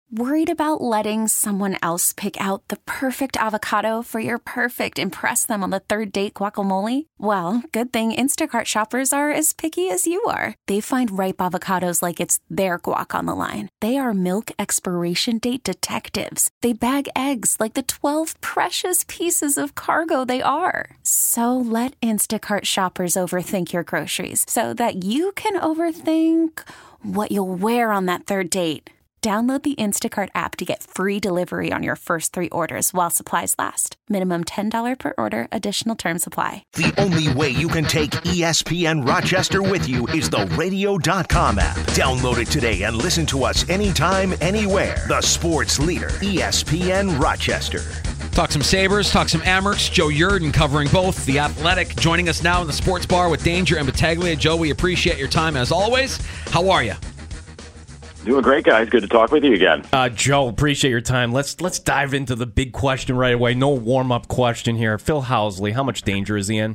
Worried about letting someone else pick out the perfect avocado for your perfect impress them on the third date guacamole? Well, good thing Instacart shoppers are as picky as you are. They find ripe avocados like it's their guac on the line. They are milk expiration date detectives. They bag eggs like the 12 precious pieces of cargo they are. So let Instacart shoppers overthink your groceries so that you can overthink what you'll wear on that third date. Download the Instacart app to get free delivery on your first 3 orders while supplies last. Minimum $10 per order. Additional terms apply. The only way you can take ESPN Rochester with you is the radio.com app. Download it today and listen to us anytime, anywhere. The sports leader, ESPN Rochester. Talk some Sabres, talk some Amherst. Joe Yerdon covering both. The Athletic joining us now in the sports bar with Danger and Battaglia. Joe, we appreciate your time as always. How are you? Doing great, guys. Good to talk with you again. Joe, appreciate your time. Let's dive into the big question right away. No warm-up question here. Phil Housley, how much danger is he in?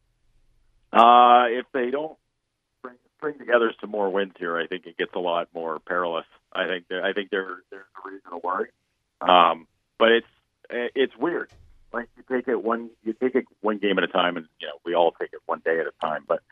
If they don't bring together some more wins here, I think it gets a lot more perilous. I think there's a reason to worry. But it's weird. Like you take it one game at a time, and we all take it one day at a time. But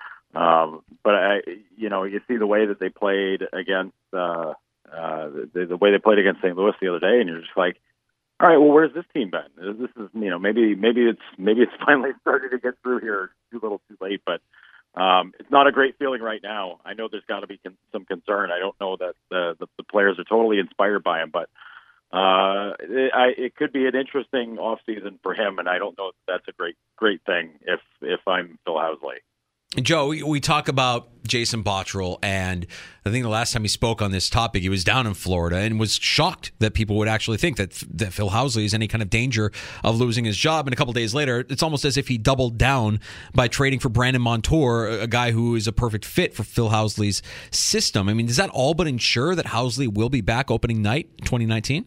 you see the way that they played against the way they played against St. Louis the other day, and you're just like, all right, well, where's this team been? This is maybe it's finally starting to get through here. Too little, too late, but it's not a great feeling right now. I know there's got to be some concern. I don't know that the players are totally inspired by him, but it could be an interesting offseason for him, and I don't know if that's a great thing if I'm Phil Housley. Joe, we talk about Jason Botterill, and I think the last time he spoke on this topic, he was down in Florida and was shocked that people would actually think that Phil Housley is any kind of danger of losing his job. And a couple days later, it's almost as if he doubled down by trading for Brandon Montour, a guy who is a perfect fit for Phil Housley's system. I mean, does that all but ensure that Housley will be back opening night 2019?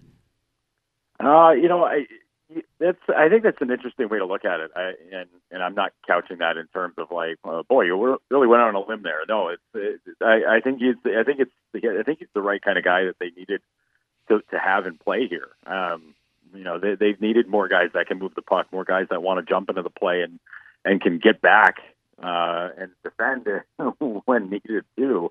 I think that's an interesting way to look at it, and I'm not couching that in terms of like, boy, you really went out on a limb there. No, I think he's the right kind of guy that they needed to have in play here. They've needed more guys that can move the puck, more guys that want to jump into the play and can get back and defend when needed too.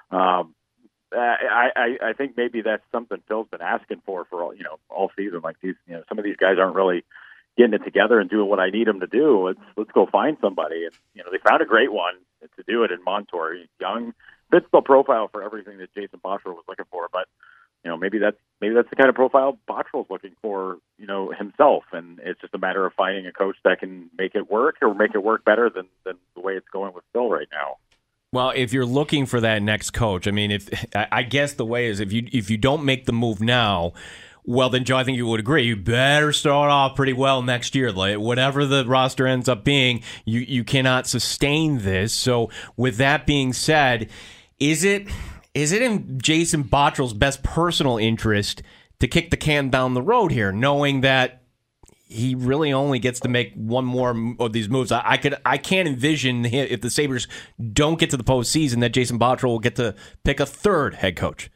I think maybe that's something Phil's been asking for all season. Like some of these guys aren't really getting it together and doing what I need them to do. Let's go find somebody. And they found a great one to do it in Montour. He's young, fits the profile for everything that Jason Botterill was looking for. But maybe that's the kind of profile Botterill's looking for himself. And it's just a matter of finding a coach that can make it work or make it work better than the way it's going with Phil right now. Well, if you're looking for that next coach, I mean, I guess the way is if you don't make the move now, well, then, Joe, I think you would agree. You better start off pretty well next year. Like, whatever the roster ends up being, you cannot sustain this. So, with that being said, is it in Jason Botterill's best personal interest to kick the can down the road here, knowing that he really only gets to make one more of these moves? I can't envision if the Sabres don't get to the postseason that Jason Botterill will get to pick a third head coach.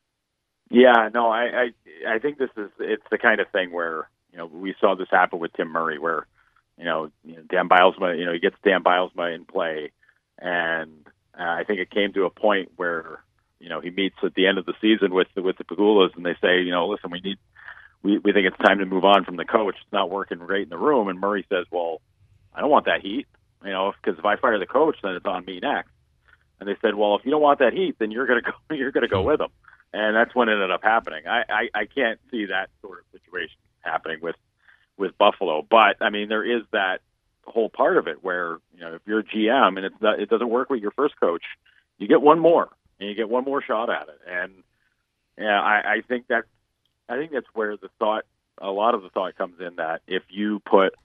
Yeah, no, I think it's the kind of thing where we saw this happen with Tim Murray, where Dan Bilesma, he gets Dan Bilesma in play, and I think it came to a point where he meets at the end of the season with the Pegulas, and they say, listen, we think it's time to move on from the coach. It's not working great in the room. And Murray says, well, I don't want that heat, because if I fire the coach, then it's on me next. And they said, well, if you don't want that heat, then you're going to go with him. And that's when it ended up happening. I can't see that sort of situation happening with Buffalo. But I mean, there is that whole part of it where, if you're a GM and it doesn't work with your first coach, you get one more and you get one more shot at it. And yeah, I think that's where a lot of the thought comes in, that if you put,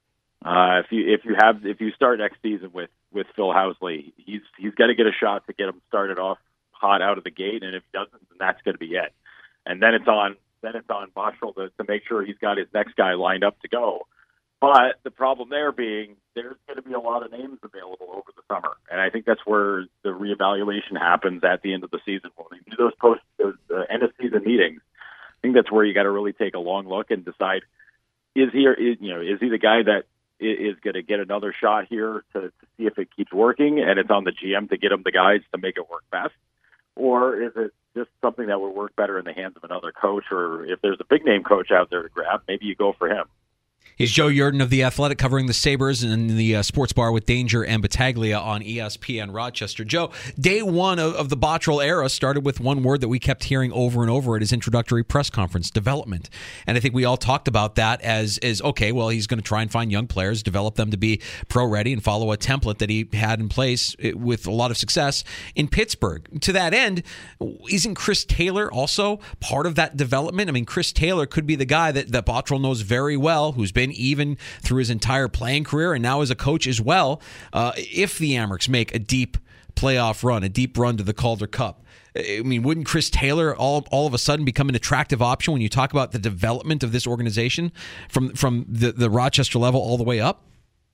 if you start next season with Phil Housley, he's got to get a shot to get him started off hot out of the gate, and if he doesn't, then that's going to be it. And then it's on Botterill to make sure he's got his next guy lined up to go. But the problem there being, there's going to be a lot of names available over the summer, and I think that's where the reevaluation happens at the end of the season when we do those end of season meetings. think that's where you got to really take a long look and decide, is he the guy that is going to get another shot here to see if it keeps working, and it's on the GM to get him the guys to make it work best? Or is it just something that would work better in the hands of another coach? Or if there's a big-name coach out there to grab, maybe you go for him. He's Joe Yerdon of The Athletic, covering the Sabres in the Sports Bar with Danger and Battaglia on ESPN Rochester. Joe, day one of the Botterill era started with one word that we kept hearing over and over at his introductory press conference: development. And I think we all talked about that as okay, well, he's going to try and find young players, develop them to be pro-ready, and follow a template that he had in place with a lot of success in Pittsburgh. To that end, isn't Chris Taylor also part of that development? I mean, Chris Taylor could be the guy that Botterill knows very well, who's been even through his entire playing career and now as a coach as well. If the Amerks make a deep playoff run, a deep run to the Calder Cup, I mean, wouldn't Chris Taylor all of a sudden become an attractive option when you talk about the development of this organization from the Rochester level all the way up?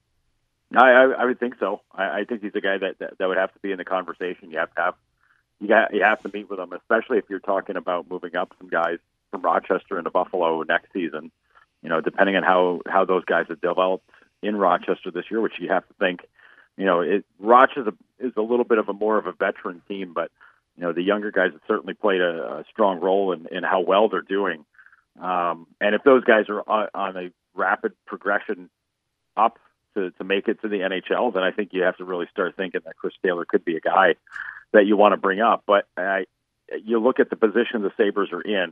I would think so. I think he's a guy that would have to be in the conversation. You have to meet with him, especially if you're talking about moving up some guys from Rochester into Buffalo next season. You know, depending on how those guys have developed in Rochester this year, which you have to think, you know, Rochester is a little bit of more of a veteran team, but, you know, the younger guys have certainly played a strong role in how well they're doing. And if those guys are on a rapid progression up to make it to the NHL, then I think you have to really start thinking that Chris Taylor could be a guy that you want to bring up. But you look at the position the Sabres are in,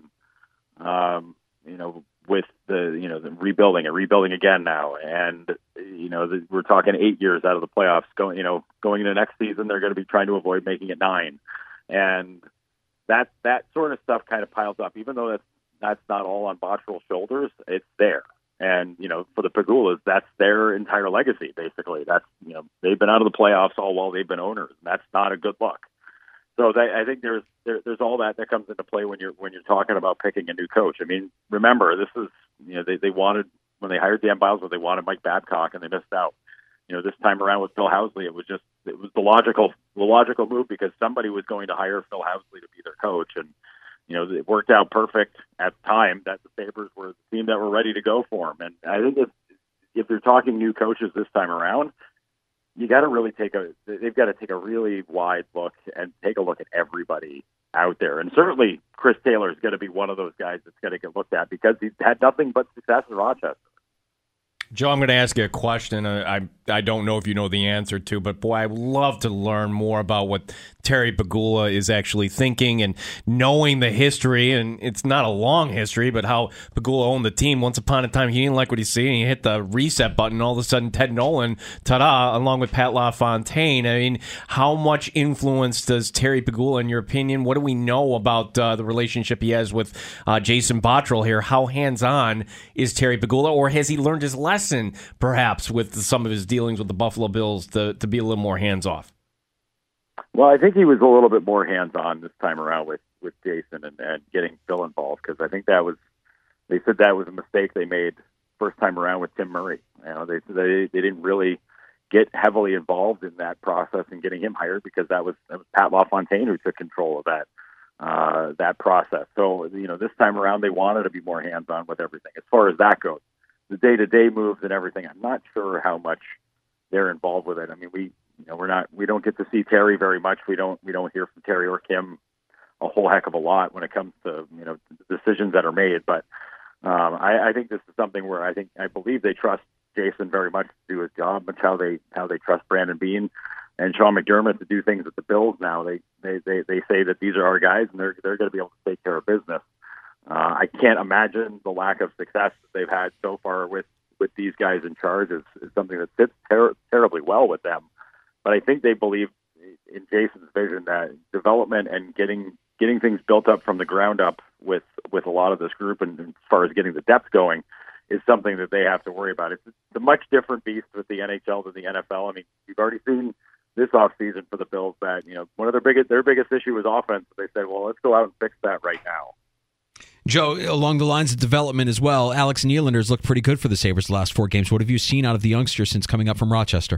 you know, with the rebuilding again now, and we're talking 8 years out of the playoffs. Going into next season, they're going to be trying to avoid making it 9, and that sort of stuff kind of piles up. Even though that's not all on Botterill's shoulders, it's there. And for the Pegulas, that's their entire legacy. Basically, that's they've been out of the playoffs all while they've been owners, and that's not a good look. So I think there's all that comes into play when you're talking about picking a new coach. I mean, remember, this is they wanted, when they hired Dan Biles, they wanted Mike Babcock, and they missed out. This time around with Phil Housley, it was the logical move, because somebody was going to hire Phil Housley to be their coach, and it worked out perfect at the time that the Sabres were the team that were ready to go for him. And I think if you're talking new coaches this time around, they've got to take a really wide look and take a look at everybody out there. And certainly Chris Taylor is going to be one of those guys that's going to get looked at, because he's had nothing but success in Rochester. Joe, I'm going to ask you a question I don't know if you know the answer to, but boy, I would love to learn more about what Terry Pegula is actually thinking, and knowing the history, and it's not a long history, but how Pegula owned the team. Once upon a time, he didn't like what he's seeing. He hit the reset button. All of a sudden, Ted Nolan, ta-da, along with Pat LaFontaine. I mean, how much influence does Terry Pegula, in your opinion? What do we know about the relationship he has with Jason Botterill here? How hands-on is Terry Pegula, or has he learned his lesson, perhaps, with some of his dealings with the Buffalo Bills to be a little more hands-off? Well, I think he was a little bit more hands-on this time around with Jason and getting Phil involved, because I think they said that was a mistake they made first time around with Tim Murray. They didn't really get heavily involved in that process and getting him hired, because that was Pat LaFontaine who took control of that process. So this time around they wanted to be more hands-on with everything. As far as that goes, the day-to-day moves and everything, I'm not sure how much they're involved with it. I mean, we don't get to see Terry very much. We don't hear from Terry or Kim a whole heck of a lot when it comes to the decisions that are made. But I think this is something where I believe they trust Jason very much to do his job, much how they trust Brandon Beane and Sean McDermott to do things at the Bills. Now they say that these are our guys, and they're going to be able to take care of business. I can't imagine the lack of success that they've had so far with these guys in charge is something that fits terribly well with them. But I think they believe in Jason's vision that development and getting things built up from the ground up with a lot of this group, and as far as getting the depth going, is something that they have to worry about. It's a much different beast with the NHL than the NFL. I mean, you've already seen this offseason for the Bills that one of their biggest issue was offense. They said, well, let's go out and fix that right now. Joe, along the lines of development as well, Alex Nylander's looked pretty good for the Sabres the last 4 games. What have you seen out of the youngster since coming up from Rochester?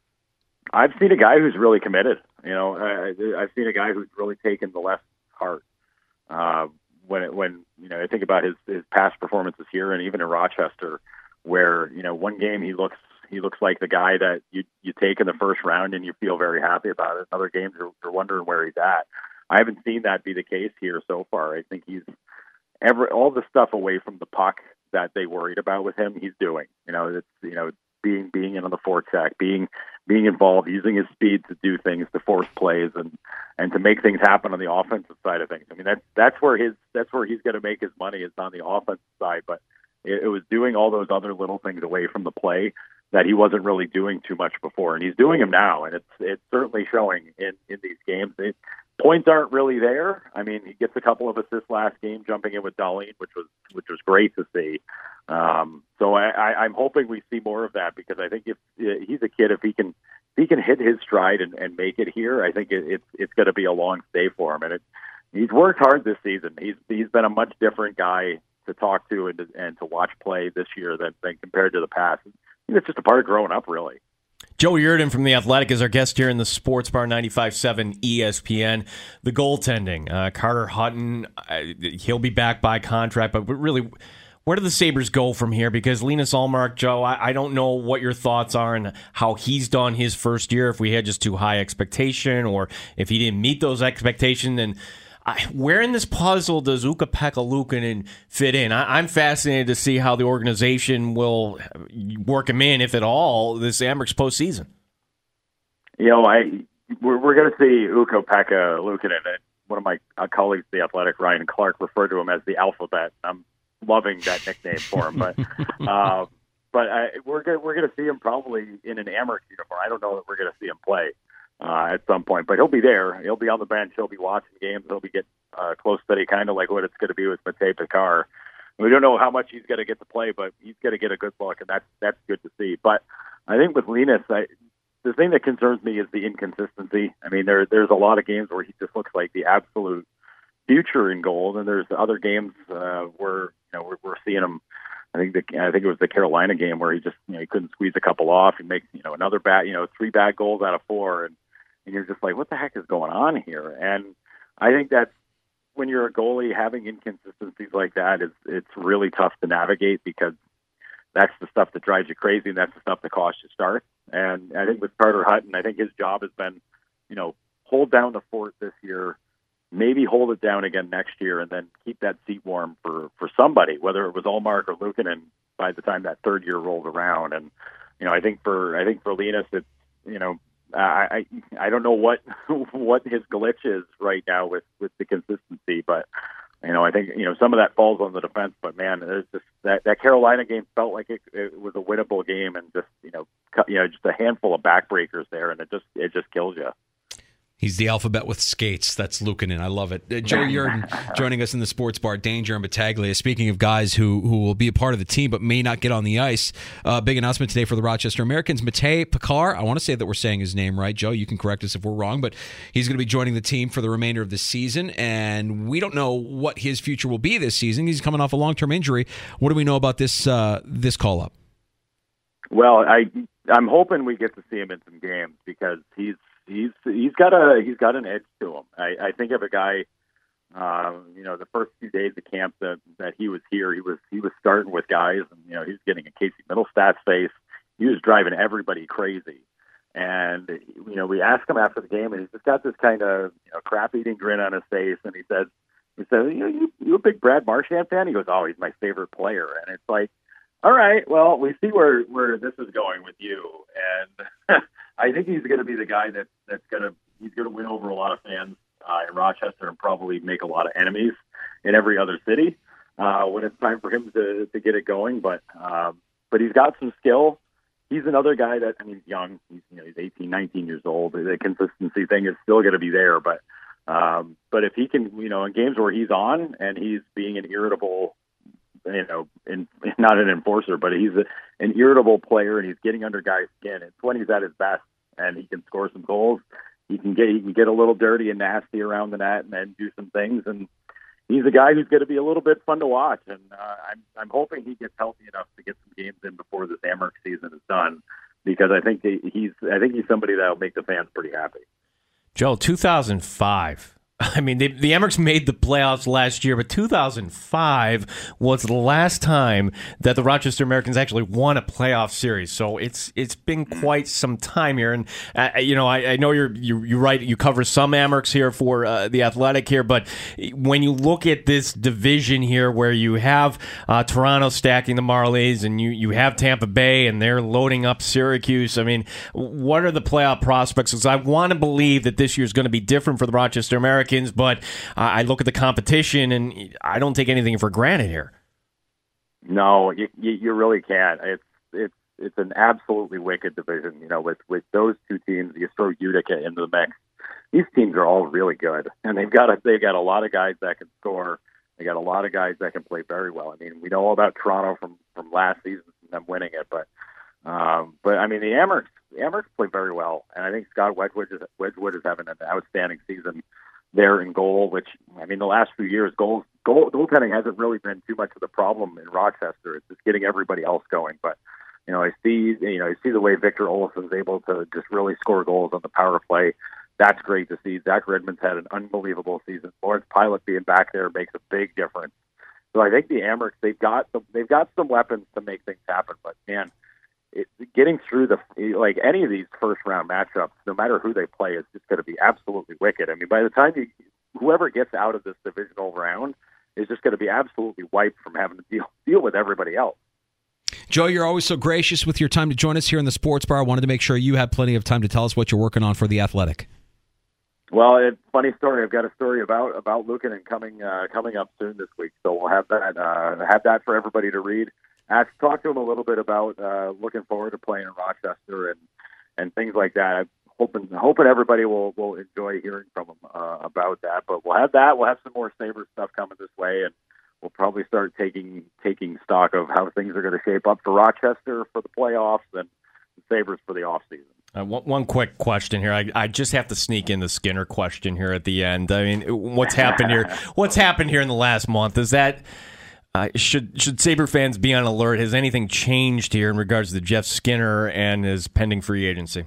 I've seen a guy who's really committed. I've seen a guy who's really taken the left heart. when I think about his past performances here and even in Rochester, where one game he looks like the guy that you take in the first round and you feel very happy about it. Other games you're wondering where he's at. I haven't seen that be the case here so far. I think he's all the stuff away from the puck that they worried about with him, he's doing. It's being in on the forecheck, being involved, using his speed to do things, to force plays, and to make things happen on the offensive side of things. I mean, that's where he's going to make his money, is on the offensive side. But it was doing all those other little things away from the play that he wasn't really doing too much before, and he's doing them now, and it's certainly showing in these games. Points aren't really there. I mean, he gets a couple of assists last game, jumping in with Dahlin, which was great to see. So I'm hoping we see more of that, because I think if he's a kid, if he can hit his stride and make it here, I think it's going to be a long stay for him. And he's worked hard this season. He's been a much different guy to talk to and to watch play this year than compared to the past. I think it's just a part of growing up, really. Joe Yerdon from The Athletic is our guest here in the Sports Bar 95.7 ESPN. The goaltending, Carter Hutton, he'll be back by contract, but really, where do the Sabres go from here? Because Linus Ullmark, Joe, I don't know what your thoughts are on how he's done his first year, if we had just too high expectation or if he didn't meet those expectations. And where in this puzzle does Ukko-Pekka Luukkonen fit in? I'm fascinated to see how the organization will work him in, if at all, this Amerks postseason. We're going to see Ukko-Pekka Luukkonen. One of my colleagues, The Athletic, Ryan Clark, referred to him as the alphabet. I'm loving that nickname for him, but we're going to see him probably in an Amerks uniform. I don't know that we're going to see him play at some point, but he'll be there. He'll be on the bench. He'll be watching games. He'll be getting close study, kind of like what it's going to be with Matej Pekar. We don't know how much he's going to get to play, but he's going to get a good look, and that's good to see. But I think with Linus, the thing that concerns me is the inconsistency. I mean, there's a lot of games where he just looks like the absolute future in goal, and there's other games where we're seeing him. I think it was the Carolina game where he just he couldn't squeeze a couple off. He makes another bad 3 bad goals out of 4, and you're just like, what the heck is going on here? And I think that's when you're a goalie, having inconsistencies like that it's really tough to navigate, because that's the stuff that drives you crazy, and that's the stuff that costs you starts. And I think with Carter Hutton, I think his job has been, hold down the fort this year, maybe hold it down again next year, and then keep that seat warm for somebody, whether it was Ullmark or Luukkonen, by the time that third year rolls around. And I think for Linus, it's I don't know what his glitch is right now with the consistency, but I think some of that falls on the defense. But man, there's just that Carolina game felt like it was a winnable game, and just just a handful of backbreakers there, and it just kills you. He's the alphabet with skates. That's Luukkonen. I love it. Joe Yerdon joining us in the Sports Bar. Danger and Battaglia. Speaking of guys who will be a part of the team but may not get on the ice, big announcement today for the Rochester Americans. Matej Pekar, I want to say that we're saying his name right. Joe, you can correct us if we're wrong, but he's going to be joining the team for the remainder of the season, and we don't know what his future will be this season. He's coming off a long-term injury. What do we know about this call-up? Well, I'm hoping we get to see him in some games, because he's got an edge to him. I think of a guy, the first few days of camp that he was here, he was starting with guys, and he was getting a Casey Middlestats face. He was driving everybody crazy, and we asked him after the game, and he's just got this kind of crap-eating grin on his face, and he said, you a big Brad Marchand fan? He goes, oh, he's my favorite player, and it's like, all right, well, we see where this is going with you, and I think he's going to be the guy that's going to win over a lot of fans in Rochester, and probably make a lot of enemies in every other city when it's time for him to get it going. But he's got some skill. He's another guy that, he's young. He's 18, 19 years old. The consistency thing is still going to be there, but if he can, in games where he's on and he's being an irritable, not an enforcer, but he's an irritable player, and he's getting under guys' skin. It's when he's at his best, and he can score some goals. He can get a little dirty and nasty around the net, and then do some things. And he's a guy who's going to be a little bit fun to watch. And I'm hoping he gets healthy enough to get some games in before this Amerks season is done, because I think he's somebody that'll make the fans pretty happy. Joe, 2005. I mean, the Amerks made the playoffs last year, but 2005 was the last time that the Rochester Americans actually won a playoff series. So it's been quite some time here, and I know you're right. You cover some Amerks here for the Athletic here, but when you look at this division here, where you have Toronto stacking the Marlies, and you have Tampa Bay, and they're loading up Syracuse. I mean, what are the playoff prospects? Because I want to believe that this year is going to be different for the Rochester Americans. But I look at the competition, and I don't take anything for granted here. No, you really can't. It's an absolutely wicked division. With those two teams, you throw Utica into the mix. These teams are all really good, and they've got a lot of guys that can score. They got a lot of guys that can play very well. I mean, we know all about Toronto from last season and them winning it, but I mean the Amerks play very well, and I think Scott Wedgwood is having an outstanding season there in goal, which, I mean, the last few years, goaltending hasn't really been too much of the problem in Rochester. It's just getting everybody else going. But, I see the way Victor Olofsson's able to just really score goals on the power play. That's great to see. Zach Redmond's had an unbelievable season. Lawrence Pilot being back there makes a big difference. So I think the Amerks, they've got some weapons to make things happen. But, man, getting through any of these first round matchups, no matter who they play, is just going to be absolutely wicked. I mean, by the time whoever gets out of this divisional round is just going to be absolutely wiped from having to deal with everybody else. Joe, you're always so gracious with your time to join us here in the Sports Bar. I wanted to make sure you had plenty of time to tell us what you're working on for the Athletic. Well, funny story. I've got a story about Luukkonen coming up soon this week, so we'll have that for everybody to read. Talk to him a little bit about looking forward to playing in Rochester and things like that. I'm hoping everybody will enjoy hearing from him about that. But we'll have that. We'll have some more Sabres stuff coming this way, and we'll probably start taking stock of how things are going to shape up for Rochester for the playoffs and the Sabres for the offseason. One quick question here. I just have to sneak in the Skinner question here at the end. I mean, what's happened here? What's happened here in the last month? Is that should Sabre fans be on alert? Has anything changed here in regards to Jeff Skinner and his pending free agency?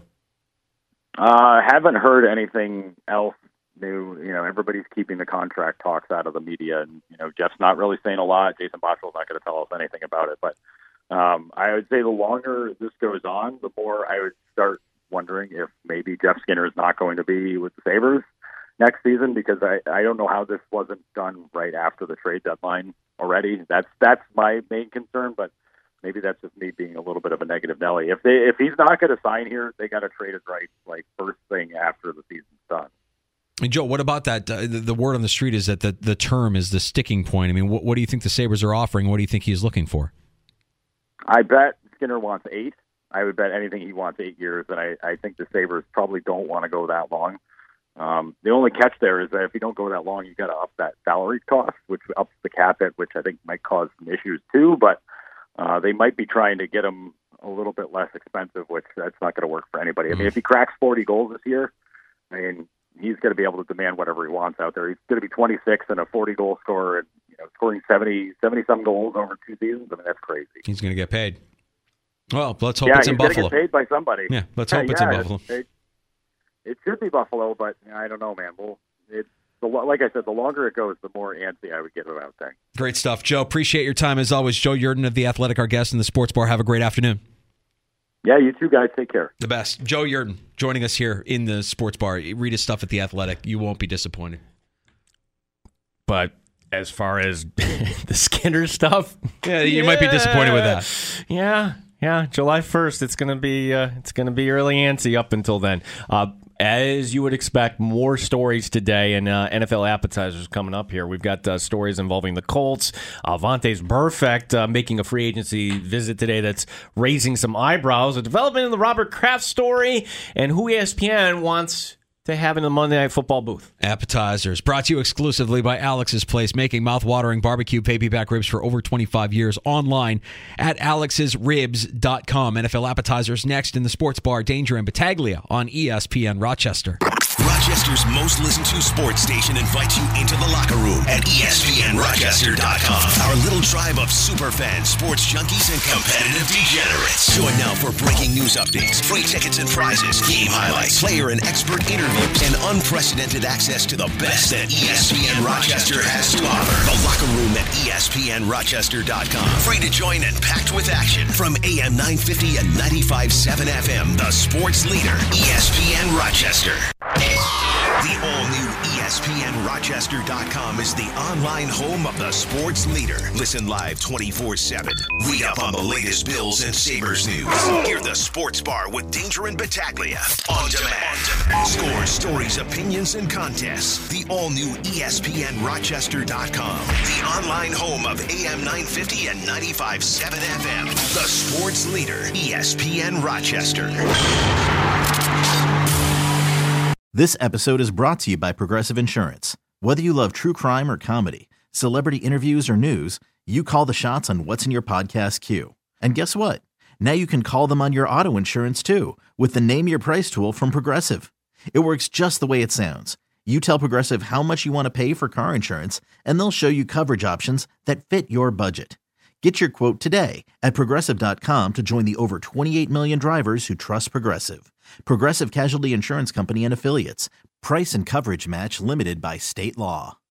Haven't heard anything else new. Everybody's keeping the contract talks out of the media, and Jeff's not really saying a lot. Jason Bottrell's not going to tell us anything about it. But I would say the longer this goes on, the more I would start wondering if maybe Jeff Skinner is not going to be with the Sabres next season, because I don't know how this wasn't done right after the trade deadline already. That's my main concern, but maybe that's just me being a little bit of a negative Nelly. If he's not going to sign here, they got to trade his rights first thing after the season's done. And Joe, what about that? The word on the street is that the term is the sticking point. I mean, what do you think the Sabres are offering? What do you think he's looking for? I bet Skinner wants 8. I would bet anything he wants 8 years, and I think the Sabres probably don't want to go that long. The only catch there is that if you don't go that long, you got to up that salary cost, which ups the cap hit, which I think might cause some issues too. But they might be trying to get him a little bit less expensive, which that's not going to work for anybody. I mean, if he cracks 40 goals this year, I mean, he's going to be able to demand whatever he wants out there. He's going to be 26 and a 40-goal scorer, and scoring 70-some goals over 2 seasons. I mean, that's crazy. He's going to get paid. Well, let's hope it's in Buffalo. Yeah, he's going to get paid by somebody. Yeah, let's hope it's in Buffalo. It should be Buffalo, but I don't know, man. Like I said, the longer it goes, the more antsy I would get about things. Great stuff, Joe. Appreciate your time as always. Joe Yerdon of The Athletic, our guest in the Sports Bar. Have a great afternoon. Yeah, you too, guys. Take care. The best. Joe Yerdon joining us here in the Sports Bar. Read his stuff at The Athletic. You won't be disappointed. But as far as the Skinner stuff, you might be disappointed with that. Yeah. July 1st, it's gonna be early antsy up until then. As you would expect, more stories today, and NFL appetizers coming up here. We've got stories involving the Colts. Vontaze Burfict making a free agency visit today that's raising some eyebrows. A development in the Robert Kraft story, and who ESPN wants to have in the Monday Night Football booth. Appetizers brought to you exclusively by Alex's Place, making mouth-watering barbecue baby-back ribs for over 25 years. Online at alexsribs.com. NFL appetizers next in the Sports Bar. Danger and Battaglia on ESPN Rochester. Rochester's most listened to sports station invites you into the locker room at ESPNRochester.com. Our little tribe of superfans, sports junkies, and competitive degenerates. Join now for breaking news updates, free tickets and prizes, game highlights, player and expert interviews, and unprecedented access to the best that ESPN Rochester has to offer. The locker room at ESPNRochester.com. Free to join and packed with action. From AM 950 and 95.7 FM, the sports leader, ESPN Rochester. The all-new ESPNRochester.com is the online home of the sports leader. Listen live 24/7. Read up on the latest Bills and Sabres news. Hear the Sports Bar with Danger and Battaglia on demand. Scores, stories, opinions, and contests. The all-new ESPNRochester.com. The online home of AM 950 and 95.7 FM. The sports leader, ESPN Rochester. This episode is brought to you by Progressive Insurance. Whether you love true crime or comedy, celebrity interviews or news, you call the shots on what's in your podcast queue. And guess what? Now you can call them on your auto insurance too with the Name Your Price tool from Progressive. It works just the way it sounds. You tell Progressive how much you want to pay for car insurance, and they'll show you coverage options that fit your budget. Get your quote today at Progressive.com to join the over 28 million drivers who trust Progressive. Progressive Casualty Insurance Company and Affiliates. Price and coverage match limited by state law.